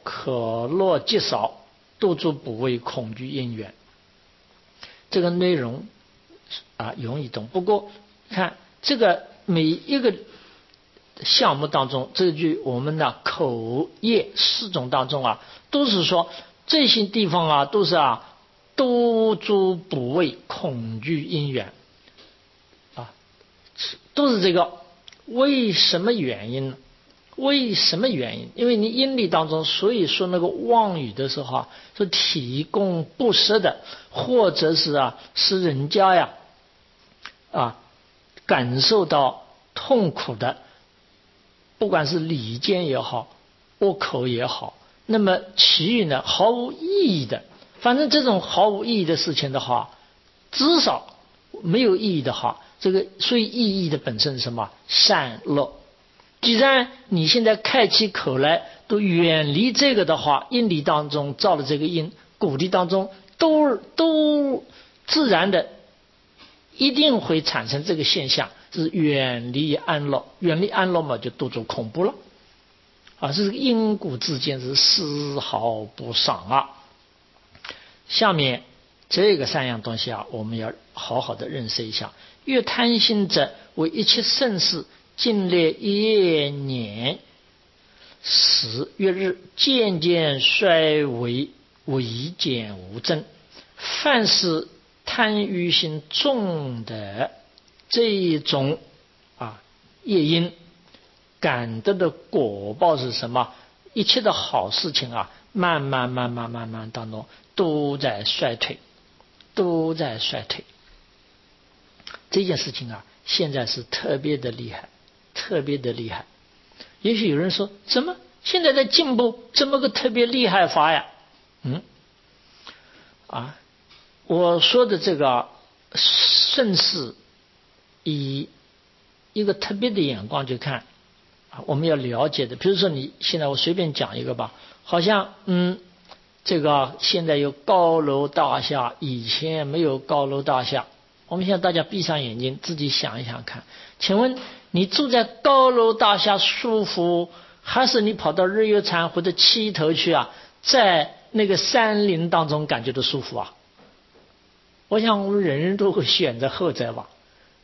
可乐极少，多诸部位恐惧因缘。这个内容容易懂，不过看这个每一个项目当中，这句我们的口业四种当中都是说这些地方都是多诸部位恐惧因缘都是这个。为什么原因呢？为什么原因？因为你因力当中，所以说那个妄语的时候说提供不舍的，或者是使人家感受到痛苦的，不管是理见也好，恶口也好，那么其余呢毫无意义的，反正这种毫无意义的事情的话，至少没有意义的话，这个所以意义的本身是什么？善乐。既然你现在开起口来都远离这个的话，因理当中造了这个因，果地当中都自然的一定会产生这个现象，是远离安乐。远离安乐嘛，就多种恐怖了这个因果之间是丝毫不伤下面这个三样东西我们要好好的认识一下。越贪心者，为一切盛事尽列业年时月日，渐渐衰微，微减无增。凡是贪欲心重的这一种业因，感得的果报是什么？一切的好事情慢慢当中都在衰退，都在衰退。这件事情现在是特别的厉害，特别的厉害。也许有人说，怎么现在在进步，怎么个特别厉害法呀？我说的这个盛世，以一个特别的眼光去看我们要了解的。比如说你现在我随便讲一个吧，好像这个现在有高楼大厦，以前没有高楼大厦。我们现在大家闭上眼睛自己想一想看，请问你住在高楼大厦舒服，还是你跑到日月潭或者七头去在那个山林当中感觉到舒服我想我们人人都会选择后者吧。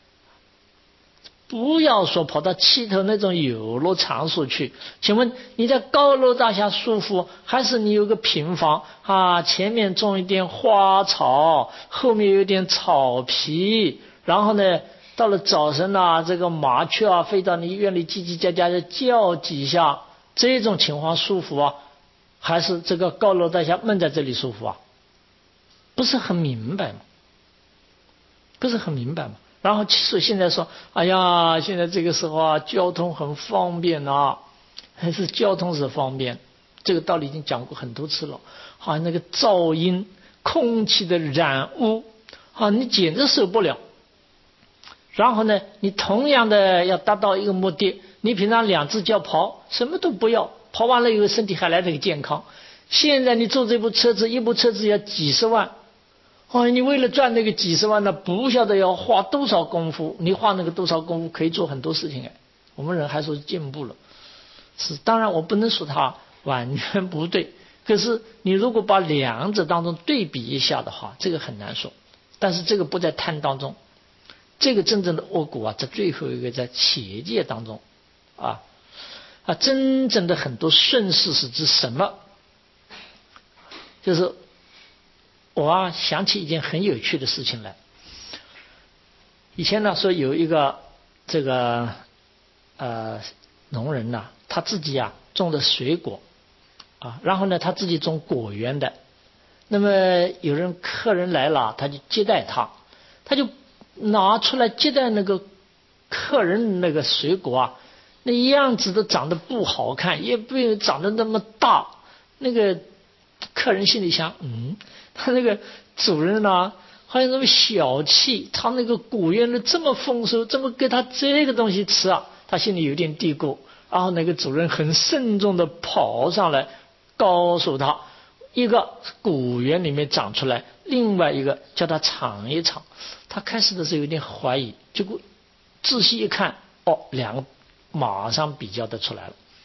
不要说跑到七头那种游乐场所去，请问你在高楼大厦舒服，还是你有个平房前面种一点花草，后面有点草皮，然后呢到了早晨这个麻雀飞到你院里叽叽喳喳的叫几下，这种情况舒服还是这个高楼大厦闷在这里舒服不是很明白吗？不是很明白吗？然后其实现在说，哎呀，现在这个时候交通很方便还是交通是方便，这个道理已经讲过很多次了。那个噪音、空气的染污你简直受不了。然后呢，你同样的要达到一个目的，你平常2只脚跑，什么都不要，跑完了以后身体还来得个健康。现在你坐这部车子，一部车子要几十万。你为了赚那个几十万不晓得要花多少功夫，你花那个多少功夫可以做很多事情我们人还说进步了，是当然我不能说它完全不对，可是你如果把两者当中对比一下的话，这个很难说。但是这个不在贪当中，这个真正的恶果在最后一个在企业界当中真正的很多顺势是指什么？就是我想起一件很有趣的事情来。以前说有一个这个农人他自己种的水果然后呢他自己种果园的。那么有客人来了，他就接待他就拿出来接待那个客人那个水果那样子都长得不好看，也不长得那么大。那个客人心里想，他那个主人好像那么小气，他那个果园里这么丰收，怎么给他这个东西吃他心里有点嘀咕。然后那个主人很慎重的跑上来告诉他，一个果园里面长出来，另外一个叫他尝一尝。他开始的时候有点怀疑，结果仔细一看，两个马上比较得出来了。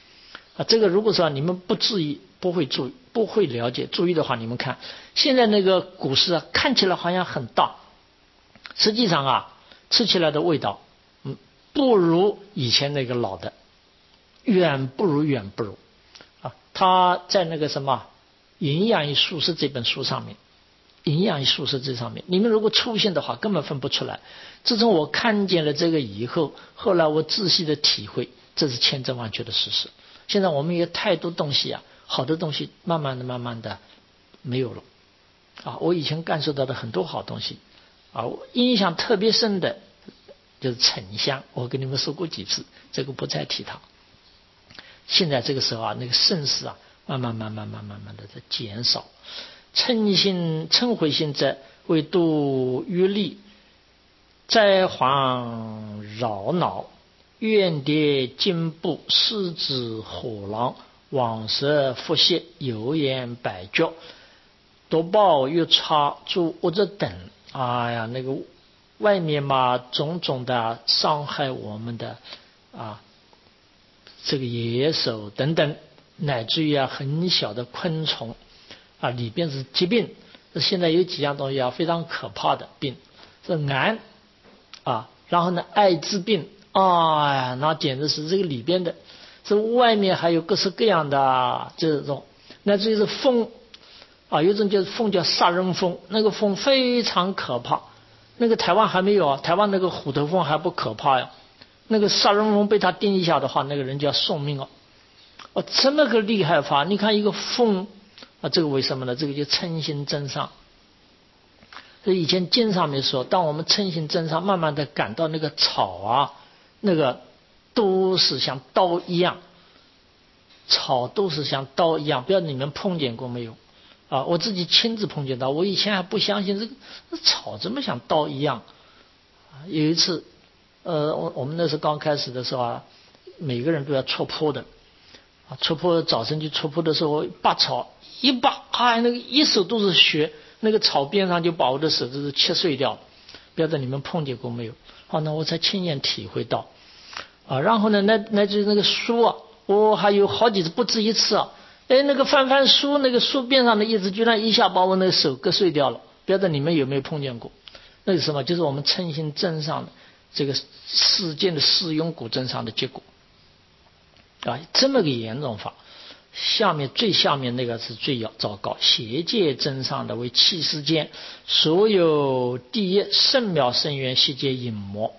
这个如果说你们不注意，不会注意，不会了解，注意的话，你们看现在那个股市啊，看起来好像很大，实际上啊，吃起来的味道，不如以前那个老的，远不如啊。他在那个什么营养与素食这本书上面，营养与素食这上面，你们如果粗心的话，根本分不出来。自从我看见了这个以后，后来我仔细的体会，这是千真万确的事实。现在我们有太多东西啊，好的东西慢慢的没有了啊。我以前感受到的很多好东西啊，我印象特别深的就是沉香，我跟你们说过几次，这个不再提它。现在这个时候啊，那个盛世啊，慢慢的在减少。嗔恚心者，为度欲利，灾患扰恼，怨跌惊怖，狮子虎狼，枉蛇伏蝎，油盐百脚，夺暴越差，诸恶者等。哎呀，那个外面嘛，种种的伤害我们的啊，这个野兽等等，乃至于很小的昆虫啊，里边是疾病。现在有几样东西非常可怕的病，是癌啊，然后呢，艾滋病啊，那简直是这个里边的，这外面还有各式各样的这种，乃至于是风啊，有一种就是风叫杀人风，那个风非常可怕。那个台湾还没有啊，台湾那个虎头蜂还不可怕呀，那个杀人蜂被他叮一下的话，那个人就要送命哦。这么个厉害法，你看一个蜂啊，这个为什么呢？这个就嗔心增上。所以以前经上面说，当我们嗔心增上，慢慢的感到那个草啊，那个都是像刀一样，草都是像刀一样，不知道你们碰见过没有？啊，我自己亲自碰见到，我以前还不相信这个草怎么像刀一样。有一次，我们那时候刚开始的时候啊，每个人都要戳破的，啊，戳破早晨去戳破的时候，拔草一拔，那个一手都是血，那个草边上就把我的手指头切碎掉了。不知道你们碰见过没有？好，那我才亲眼体会到。啊，然后呢，那就是那个书啊，我还有好几次，不止一次啊。那个翻书，那个书边上的叶子居然一下把我那个手割碎掉了。不知道你们有没有碰见过？那是什么？就是我们嗔心增上的这个世间的四庸古增上的结果啊，这么个严重法。最下面那个是最糟糕，邪界增上的为气世间，所有第一圣妙圣源悉皆隐魔。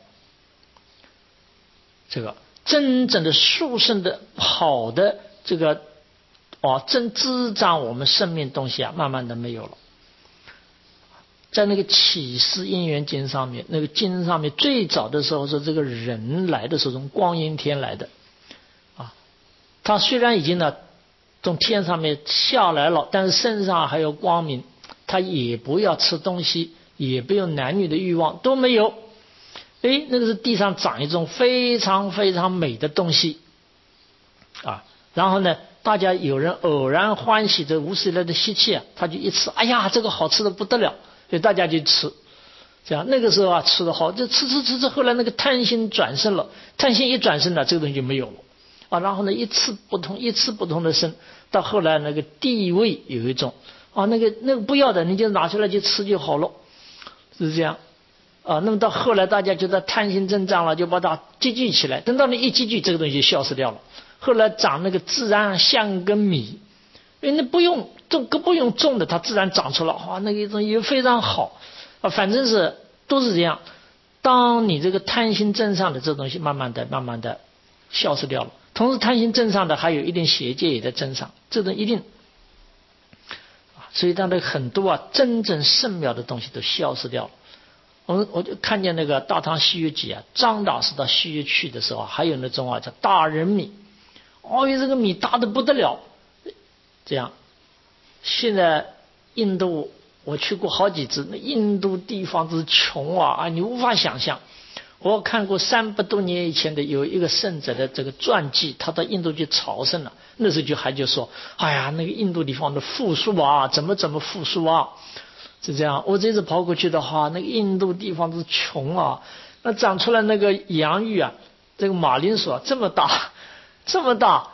这个真正的殊胜的好的这个真滋长我们生命东西啊，慢慢的没有了。在那个启示因缘经上面，那个经上面最早的时候说，这个人来的时候从光阴天来的啊，他虽然已经呢从天上面下来了，但是身上还有光明，他也不要吃东西，也不有男女的欲望，都没有。那个是地上长一种非常非常美的东西啊，然后呢，大家有人偶然欢喜这无始以来的吸气啊，他就一吃，哎呀，这个好吃的不得了，所以大家就吃。这样那个时候啊，吃的好，就吃，后来那个贪心转生了，贪心一转生了，这个东西就没有了啊。然后呢，一次不同的生，到后来那个地位有一种啊，那个不要的，你就拿出来就吃就好了，是这样。啊，那么到后来大家觉得贪心增长了，就把它积聚起来，等到你一积聚，这个东西就消失掉了。后来长那个自然像根米，那不用种，不用种的，它自然长出来，那个东西非常好啊。反正是都是这样。当你这个贪心增上的这东西慢慢的消失掉了，同时贪心增上的还有一定邪界也在增上，这种一定。所以当这很多真正圣妙的东西都消失掉了。我就看见那个《大唐西游记》啊，张大师到西游去的时候，还有那种叫大人米，这个米大的不得了。这样，现在印度我去过好几次，那印度地方是穷你无法想象。我看过300多年以前的有一个圣者的这个传记，他到印度去朝圣了，那时候就说，哎呀，那个印度地方的富庶怎么富庶是这样。我这次跑过去的话，那个印度地方是穷那长出来那个洋芋这个马铃薯这么大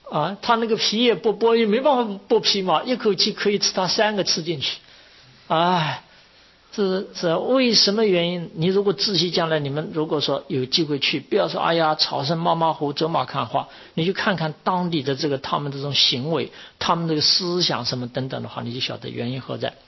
啊，他那个皮也不剥，也没办法剥皮嘛，一口气可以吃他3个吃进去，哎，是为什么原因？你如果仔细将来你们如果说有机会去，不要说哎呀草绳马马虎走马看花，你去看看当地的这个他们这种行为，他们这个思想什么等等的话，你就晓得原因何在。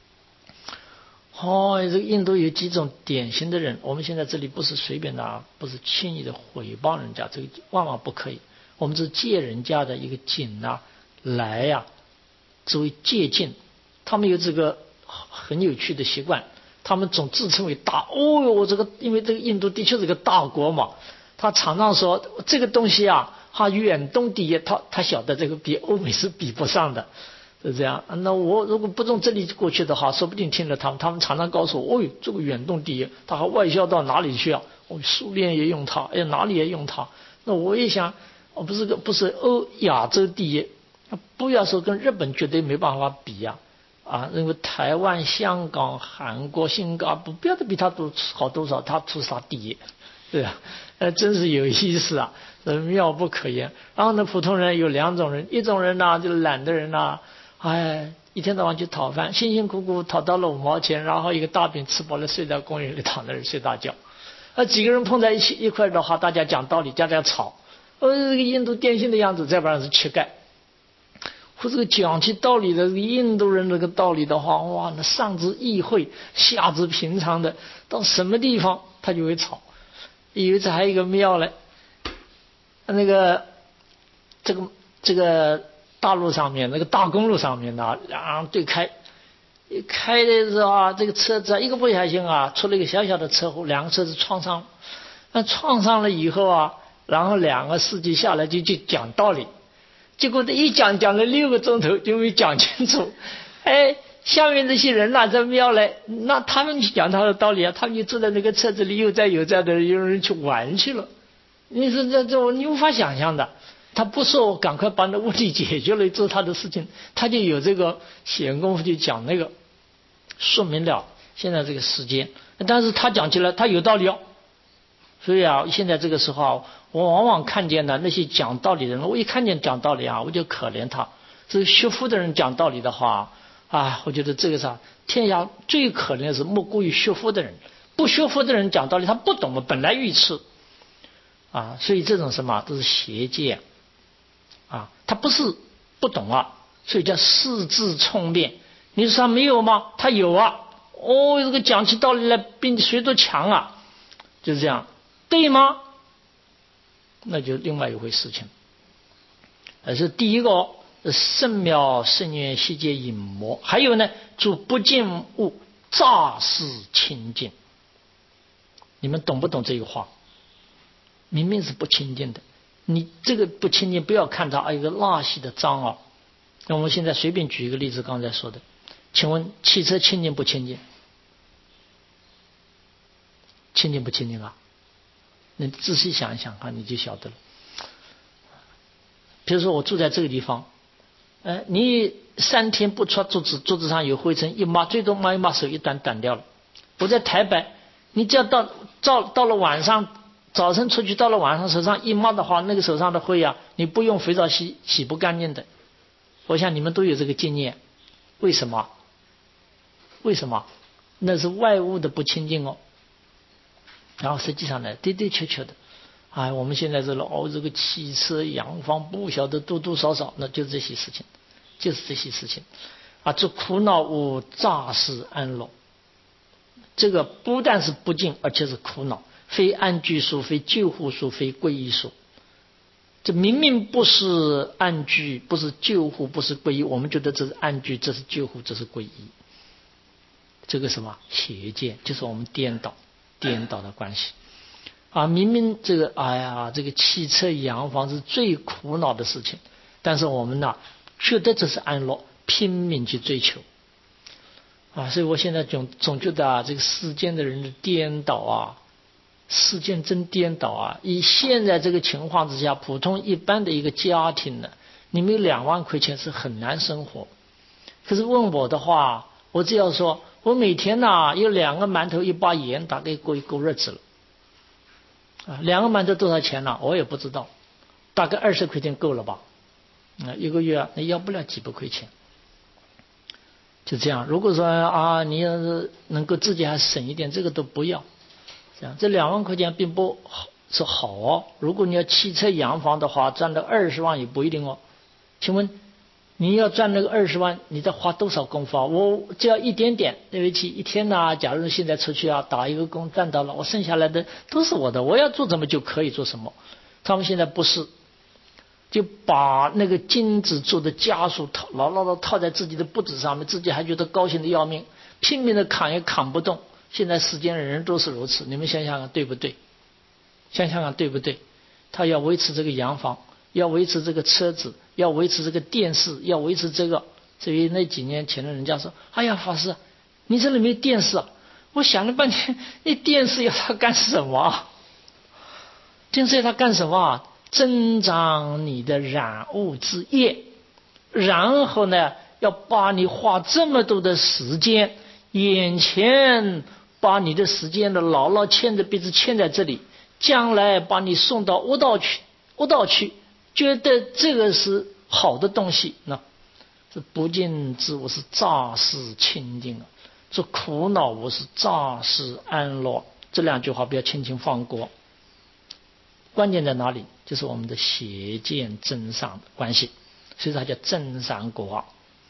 这个印度有几种典型的人，我们现在这里不是随便的，不是轻易的毁谤人家，这个万万不可以。我们是借人家的一个景来作为借鉴。他们有这个很有趣的习惯，他们总自称为大。因为这个印度的确是个大国嘛，他常常说这个东西他远东第一，他晓得这个比欧美是比不上的。是这样，那我如果不从这里过去的话，说不定听了他们常常告诉我，这个远东第一，他还外销到哪里去啊？苏联也用它，哪里也用它。那我也想，不是亚洲第一，不要说跟日本绝对没办法比因为台湾、香港、韩国、新加坡不要比他多好多少，他出啥第一，对吧？真是有意思妙不可言。然后呢，普通人有2种人，一种人就是懒的人一天到晚去讨饭，辛辛苦苦讨到了5毛钱，然后一个大饼吃饱了，睡在公园里躺在那儿睡大觉。几个人碰在一块的话，大家讲道理，大家吵。这个印度典型的样子，再不然是乞丐。或者讲起道理的印度人这个道理的话，那上至议会，下至平常的，到什么地方他就会吵。有一次还有一个庙嘞，那个这个大路上面，那个大公路上面两对开的时候这个车子一个不小心出了一个小小的车祸，2个车子撞上。那撞上了以后然后2个司机下来就去讲道理，结果这一讲了6个钟头就没讲清楚。下面这些人在庙来，那他们去讲他的道理他们就坐在那个车子里，有在的有人去玩去了。你说这你无法想象的。他不说我赶快把那问题解决了做他的事情，他就有这个闲工夫去讲那个，说明了现在这个时间。但是他讲起来他有道理所以现在这个时候我往往看见那些讲道理的人，我一看见讲道理我就可怜他。这个学佛的人讲道理的话我觉得这个天下最可怜的是莫过于学佛的人。不学佛的人讲道理，他不懂本来愚痴所以这种什么都是邪见他不是不懂所以叫世智聪辩。你说他没有吗？他有这个讲起道理来比谁都强就是这样，对吗？那就另外一回事情。是第一个圣妙圣愿悉皆隐魔，还有呢主不净物诈是清净。你们懂不懂这个话？明明是不清净的，你这个不清净不要看它一个蜡系的脏那我们现在随便举一个例子，刚才说的，请问汽车清净不清净？清净不清净你仔细想一想你就晓得了。比如说我住在这个地方你3天不擦桌子上有灰尘一抹，最多抹一抹手一短掉了。我在台北，你只要到了晚上，早晨出去到了晚上手上一抹的话，那个手上的灰你不用肥皂洗不干净的。我想你们都有这个经验。为什么？那是外物的不清净然后实际上呢的确的我们现在这个汽车洋房不晓得多多少少，那就是这些事情这苦恼无诈是安乐。这个不但是不净，而且是苦恼，非安居所，非救护所，非皈依所。这明明不是安居，不是救护，不是皈依，我们觉得这是安居，这是救护，这是皈依。这个什么邪见，就是我们颠倒的关系明明这个这个汽车洋房是最苦恼的事情，但是我们觉得这是安乐，拼命去追求所以我现在总觉得这个世间的人的颠倒世间真颠倒以现在这个情况之下，普通一般的一个家庭你没有2万块钱是很难生活。可是问我的话，我只要说我每天有2个馒头1把盐，大概过日子了2个馒头多少钱我也不知道，大概20块钱够了吧。 一个月那要不了几百块钱。就这样，如果说啊，你要是能够自己还省一点，这个都不要。这样，这2万块钱并不是好哦。如果你要汽车洋房的话，赚了20万也不一定哦。请问你要赚那个20万，你在花多少功夫啊？我只要一点点，对不起，一天呢，假如现在出去啊，打一个工赚到了，我剩下来的都是我的，我要做什么就可以做什么。他们现在不是。就把那个金子做的枷锁牢牢的套在自己的脖子上面，自己还觉得高兴的要命，拼命的砍也砍不动。现在世间人都是如此，你们想想看对不对？想想看对不对？他要维持这个洋房，要维持这个车子，要维持这个电视，要维持这个。至于那几年前的人家说：“哎呀，法师，你这里没电视啊？”我想了半天，那电视要他干什么啊？电视要他干什么啊？增长你的染物之业，然后呢，要把你花这么多的时间，眼前把你的时间的牢牢牵着鼻子牵在这里，将来把你送到悟道去，觉得这个是好的东西，那是不净之我是乍世清净啊，这苦恼我是乍世安乐。这2句话不要轻轻放过。关键在哪里？就是我们的邪见增上的关系，所以它叫增上果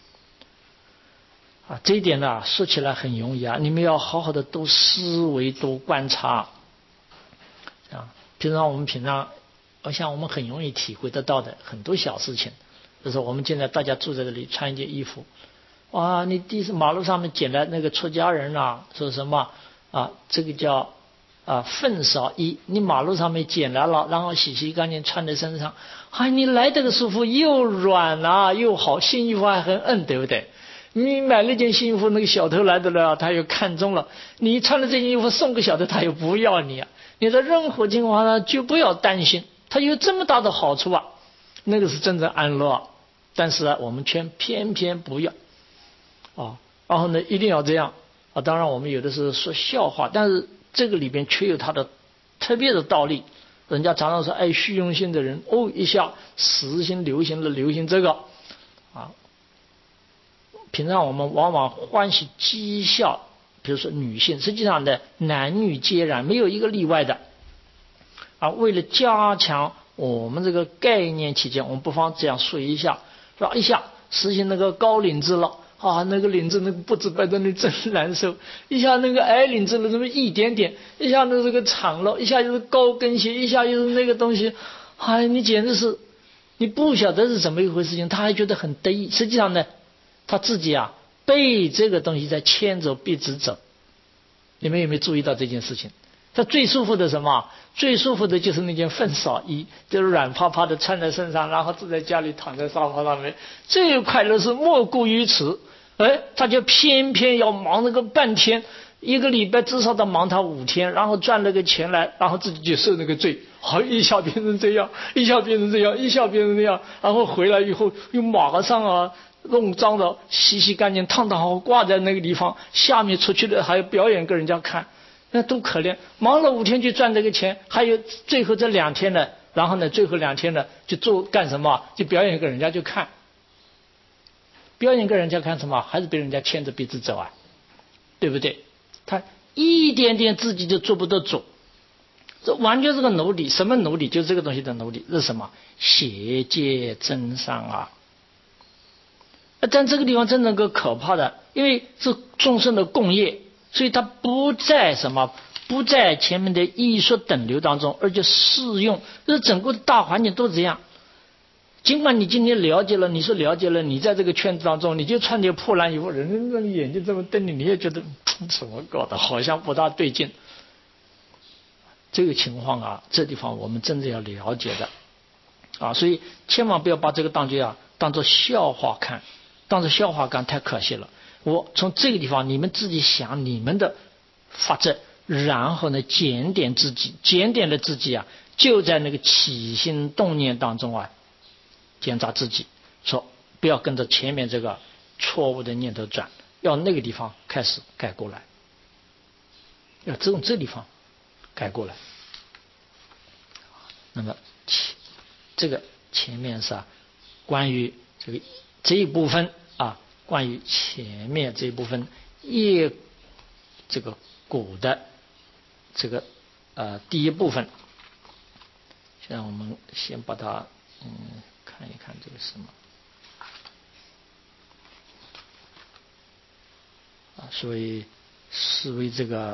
啊。这一点呢，说起来很容易啊，你们要好好的多思维、多观察啊。平常我想我们很容易体会得到的很多小事情，就是我们现在大家住在这里，穿一件衣服，哇，你马路上面捡来那个出家人啊，说什么啊？这个叫粪扫衣，你马路上面捡来了，然后洗干净穿在身上，你来这个舒服，又软啊又好，新衣服还很硬，对不对？你买了件新衣服，那个小偷来的了，他又看中了，你穿了这件衣服送个小偷，他又不要你啊。你在任何情况下就不要担心，他有这么大的好处啊，那个是真正安乐。但是我们偏偏不要然后呢一定要这样当然我们有的是说笑话，但是这个里边却有它的特别的道理。人家常常说爱虚荣心的人一下时兴流行这个平常我们往往欢喜讥笑，比如说女性，实际上的男女皆然，没有一个例外的为了加强我们这个概念起见，我们不妨这样说一下，说一下实行那个高领子了那个领子那个不知摆在那真难受，一下那个矮领子了这么一点点，一下那这个长了，一下又是高跟鞋，一下又是那个东西你简直是你不晓得是怎么一回事情，他还觉得很得意。实际上呢，他自己被这个东西在牵着鼻子走。你们有没有注意到这件事情？他最舒服的什么？最舒服的就是那件粪扫衣，就是软趴趴的穿在身上，然后坐在家里躺在沙发上面，最快乐是莫过于此。他就偏偏要忙那个半天，一个礼拜至少得忙他5天，然后赚了个钱来，然后自己就受那个罪，一下变成这样，一下变成这样，一下变成这样，然后回来以后又马上弄脏的洗干净，烫好挂在那个地方，下面出去的还要表演给人家看，那多可怜！忙了5天就赚这个钱，还有最后这2天呢，然后呢最后2天呢就干什么？就表演给人家去看。表演给人家看什么？还是被人家牵着鼻子走对不对？他一点点自己就做不得主，这完全是个奴隶。什么奴隶？就是这个东西的奴隶。是什么？邪界真上但这个地方真正个可怕的，因为是众生的共业，所以它不在什么？不在前面的艺术等流当中，而且适用。这整个大环境都这样。尽管你今天了解了，你说了解了，你在这个圈子当中，你就穿点破烂衣服，人家让你眼睛这么瞪你，你也觉得怎么搞的，好像不大对劲。这个情况这地方我们真正要了解的所以千万不要把这个当作笑话看，当作笑话看太可惜了。我从这个地方你们自己想你们的法则，然后呢检点了自己就在那个起心动念当中检查自己，说不要跟着前面这个错误的念头转，要那个地方开始改过来，要从这地方改过来。那么这个前面是关于这一部分啊，关于前面这一部分业这个果的第一部分。现在我们先把它看一看这个什么啊，所以思维这个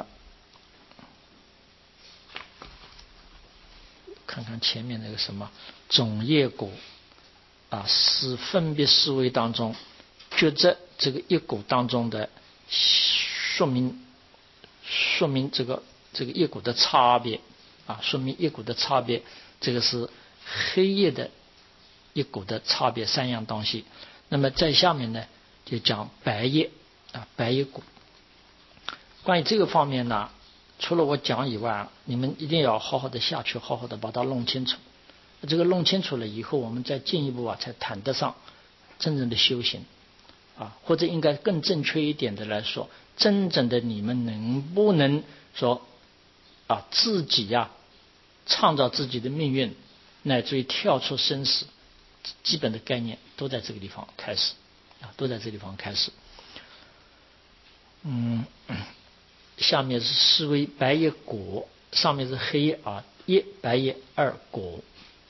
看看前面那个什么总业果啊，是分别思维当中觉知这个业果当中的说明这个业果的差别啊，说明业果的差别，这个是黑夜的业果的差别三样东西。那么在下面呢就讲白夜啊，白夜果。关于这个方面呢，除了我讲以外，你们一定要好好的下去，好好的把它弄清楚。这个弄清楚了以后，我们再进一步才谈得上真正的修行啊，或者应该更正确一点的来说，真正的你们能不能说啊自己创造自己的命运，乃至于跳出生死，基本的概念都在这个地方开始啊，都在这个地方开始。下面是思维白夜果，上面是黑夜啊，夜白夜二果。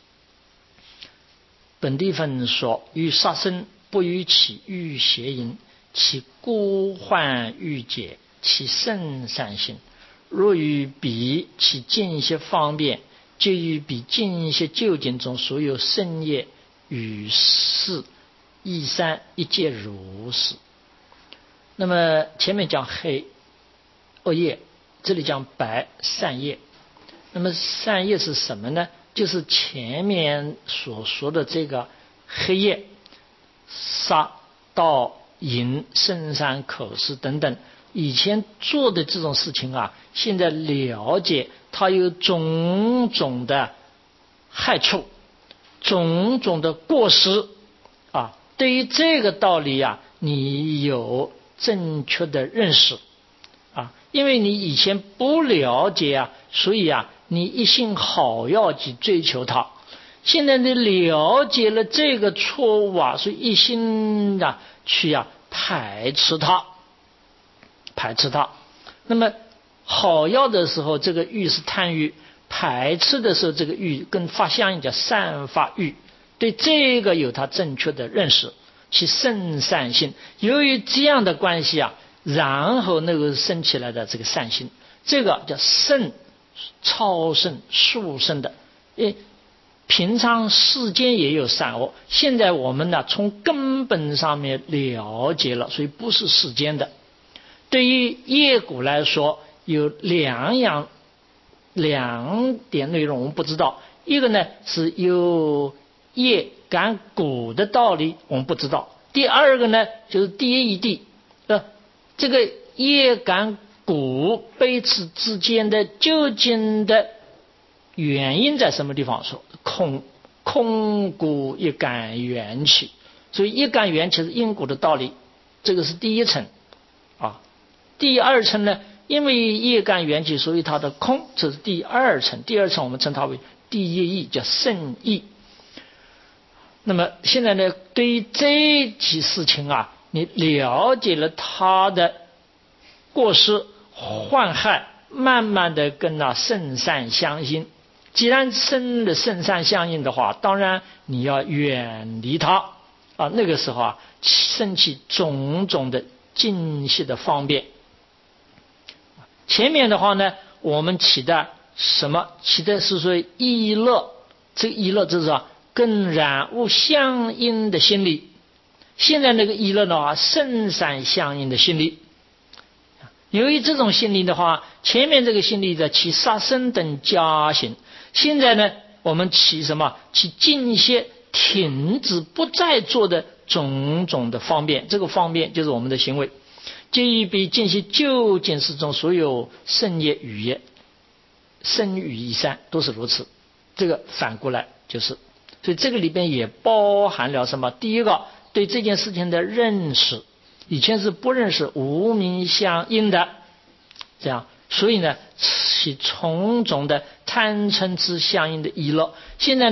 本地分说：欲杀生，不于起欲邪淫，其孤患欲解，其甚善性。若于彼其尽些方便，就于彼尽些究竟中所有圣业与事一三一界如是。那么前面讲黑恶业，这里讲白善业。那么善业是什么呢？就是前面所说的这个黑夜、杀、盗、淫、圣善、口实等等，以前做的这种事情啊，现在了解它有种种的害处，种种的过失啊。对于这个道理啊，你有正确的认识啊，因为你以前不了解啊，所以啊你一心好要去追求它。现在你了解了这个错误啊，所以一心去排斥它。那么好要的时候，这个欲是贪欲；排斥的时候，这个欲跟发相应，叫散发欲。对这个有他正确的认识，其甚善性。由于这样的关系啊，然后那个生起来的这个善心，这个叫圣，超圣殊胜的。平常世间也有善恶，现在我们从根本上面了解了，所以不是世间的。对于业果来说，有两点内容我们不知道。一个呢是有业感果的道理我们不知道，第二个呢就是第一谛，这个业感果彼此之间的究竟的原因在什么地方？说空果一感缘起，所以一感缘起是因果的道理，这个是第一层啊。第二层呢，因为业感缘起，所以它的空，这是第二层。第二层我们称它为第一义，叫圣义。那么现在呢，对于这起事情啊，你了解了它的过失患害，慢慢的跟圣善相应。既然生的圣善相应的话，当然你要远离它啊。那个时候生起种种的尽息的方便。前面的话呢，我们起的什么？起的是说意乐，这个意乐就是跟染物相应的心理。现在那个意乐的话，圣善相应的心理。由于这种心理的话，前面这个心理的起杀生等加行，现在呢我们起什么？起尽些停止不再做的种种的方便。这个方便就是我们的行为。皆于彼尽息究竟事中所有圣业语业，生语一三都是如此。这个反过来就是，所以这个里边也包含了什么？第一个，对这件事情的认识，以前是不认识，无明相应的，这样，所以呢起种种的贪嗔痴相应的意乐。现在呢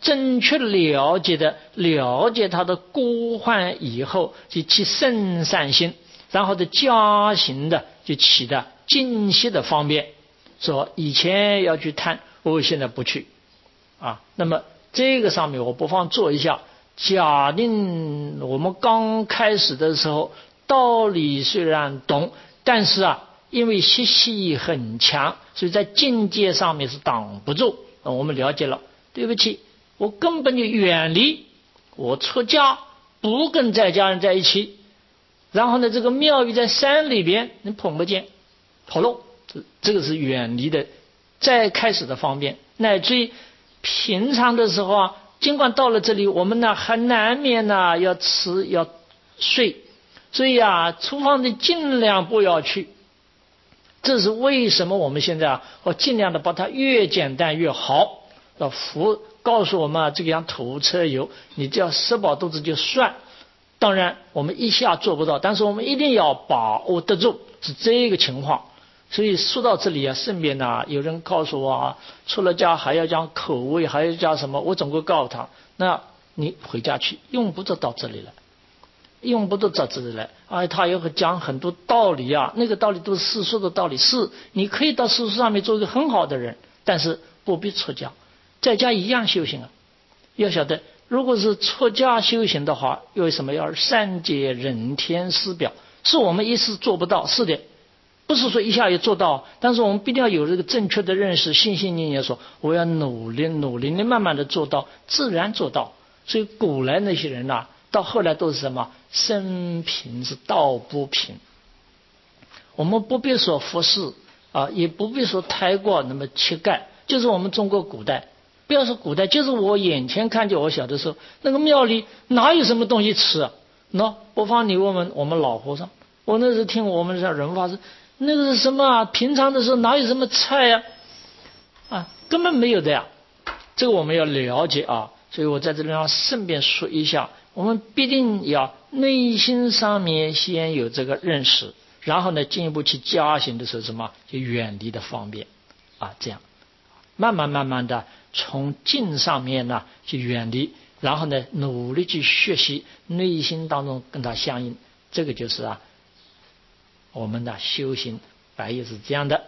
正确了解它的过患以后，就起生善心，然后的加行的就起的尽息的方便。说以前要去贪，我现在不去啊。那么这个上面我不妨做一下。假定我们刚开始的时候，道理虽然懂，但是因为习气很强，所以在境界上面是挡不住。我们了解了，对不起，我根本就远离，我出家不跟在家人在一起，然后呢，这个庙宇在山里边，你碰不见，好喽，这个是远离的再开始的方便，乃至于平常的时候尽管到了这里，我们呢还难免要吃要睡，所以厨房里尽量不要去。这是为什么我们现在我尽量的把它越简单越好。佛告诉我们这个样土车油，你只要吃饱肚子就算。当然我们一下做不到，但是我们一定要把握得住，是这个情况。所以说到这里顺便有人告诉我出了家还要讲口味，还要讲什么，我总归告诉他，那你回家去，用不着到这里来，用不着到这里来他又讲很多道理那个道理都是世俗的道理，是你可以到世俗上面做一个很好的人，但是不必出家，在家一样修行要晓得，如果是出家修行的话，为什么要善解人天师表？是我们一时做不到，是的，不是说一下也做到，但是我们必定要有这个正确的认识，心心念念说我要努力的慢慢的做到，自然做到。所以古来那些人到后来都是什么？生平是道不平。我们不必说服饰也不必说太过那么乞丐，就是我们中国古代，不要说古代，就是我眼前看见我小的时候，那个庙里哪有什么东西吃不妨你问问我们老和尚，我那时候听我们像人法师，那个是什么平常的时候哪有什么菜根本没有的呀。这个我们要了解所以我在这里顺便说一下，我们必定要内心上面先有这个认识，然后呢进一步去加行的时候什么就远离的方便这样慢慢的从境上面去远离，然后呢努力去学习内心当中跟它相应，这个就是我们的修行白也是这样的。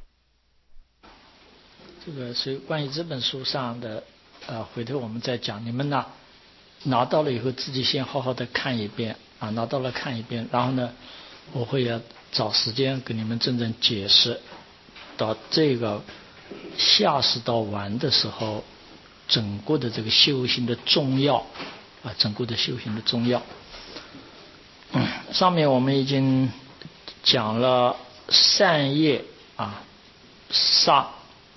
这个是关于这本书上的回头我们再讲，你们拿到了以后自己先好好的看一遍拿到了看一遍，然后呢我会要找时间给你们真正解释到这个下士道完的时候整个的这个修行的重要整个的修行的重要。上面我们已经讲了善业杀，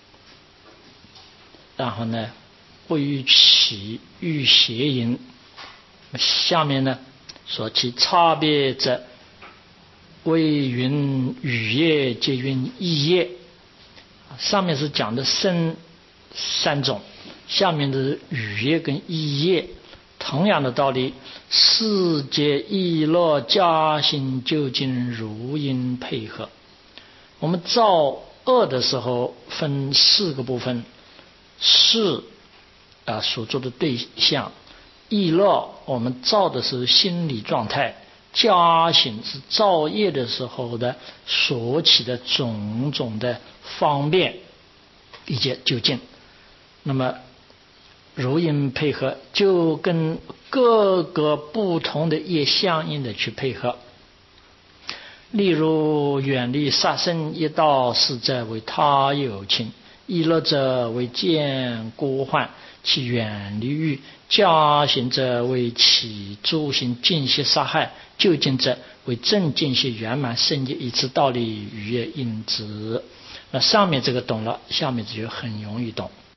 然后呢不欲起欲邪淫，下面呢说其差别者为云语业皆云意业，上面是讲的身三种，下面的语业跟意业，同样的道理，世界意乐加行究竟如因配合。我们造恶的时候分4个部分，是所做的对象，意乐我们造的是心理状态，加行是造业的时候的所起的种种的方便以及究竟。那么如因配合，就跟各个不同的业相应的去配合。例如远离杀生一道，是者为他有情，意乐者为见过患，其远离欲，加行者为起诸行尽息杀害，究竟者为正尽息圆满圣业，以此道理语业应之。那上面这个懂了，下面这就很容易懂。